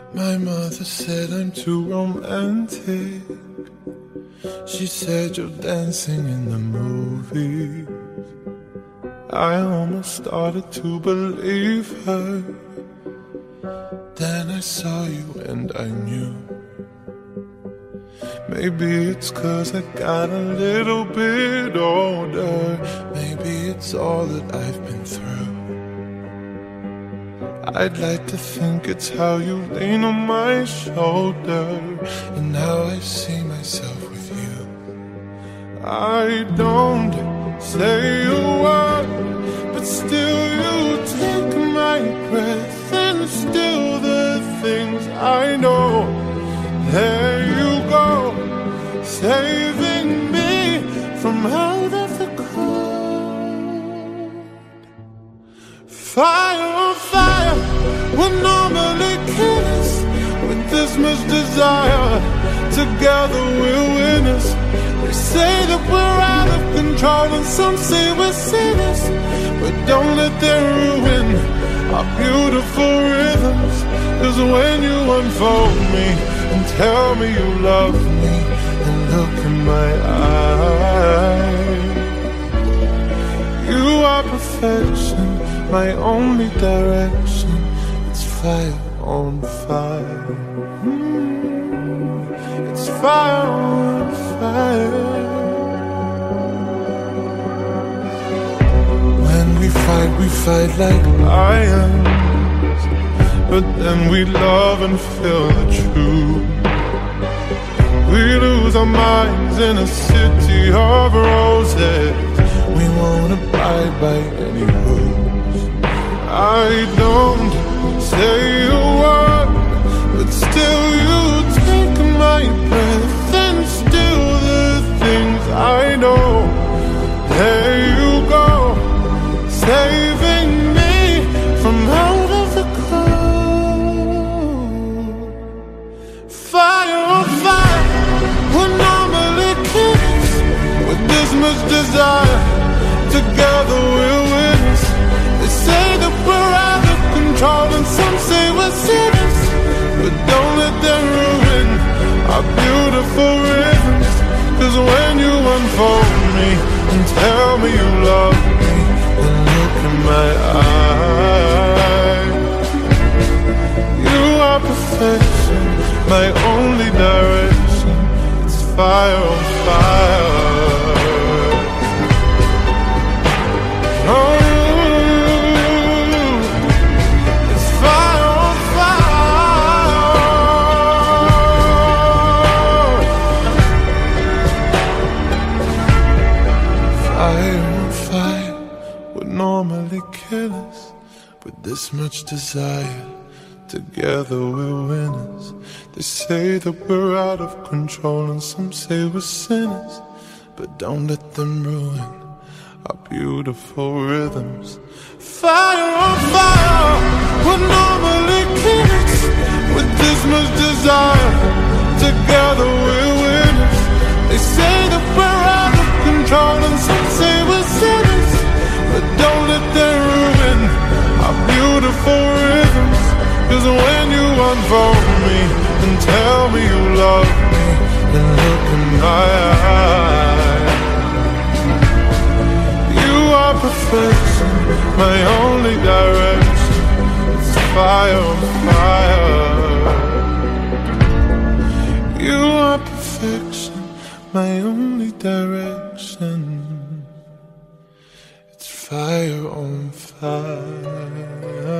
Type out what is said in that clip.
My mother said I'm too romantic. She said you're dancing in the movies. I almost started to believe her. Then I saw you and I knew. Maybe it's 'cause I got a little bit older. Maybe it's all that I've been through. I'd like to think it's how you lean on my shoulder and how I see myself with you. I don't say a word, but still you take my breath and still the things I know. There you go, saving me from out of the cold. Fire on fire, we're normally killers. With this much desire, together we're winners. They say that we're out of control and some say we're sinners, but don't let them ruin our beautiful rhythms. 'Cause when you unfold me and tell me you love me and look in my eyes, you are perfection, my only direction. It's fire on fire. It's fire on fire. When we fight like lions, but then we love and feel the truth. We lose our minds in a city of roses. We won't abide by any rules. I don't say a word, but still you take my breath and still the things I know. There you go, saving me from out of the cold. Fire on fire, we're normally kids. With this much desire, together we're winners. They say that we're out of control and some say we're sinners, but don't let them ruin our beautiful rhythms. 'Cause when you unfold me and tell me you love me and look in my eyes, you are perfection, my only direction. It's fire on fire. Oh, it's fire on fire. Fire on fire, we're normally killers. With this much desire, together we're winners. They say that we're out of control and some say we're sinners, but don't let them ruin our beautiful rhythms. Fire on fire, we're normally kids. With this much desire, together we're winners. They say that we're out of control and some say we're sinners, but don't let them ruin our beautiful rhythms. 'Cause when you unfold me and tell me you love me and look in my eyes, you are perfection, my only direction. It's fire on fire. You are perfection, my only direction. It's fire on fire.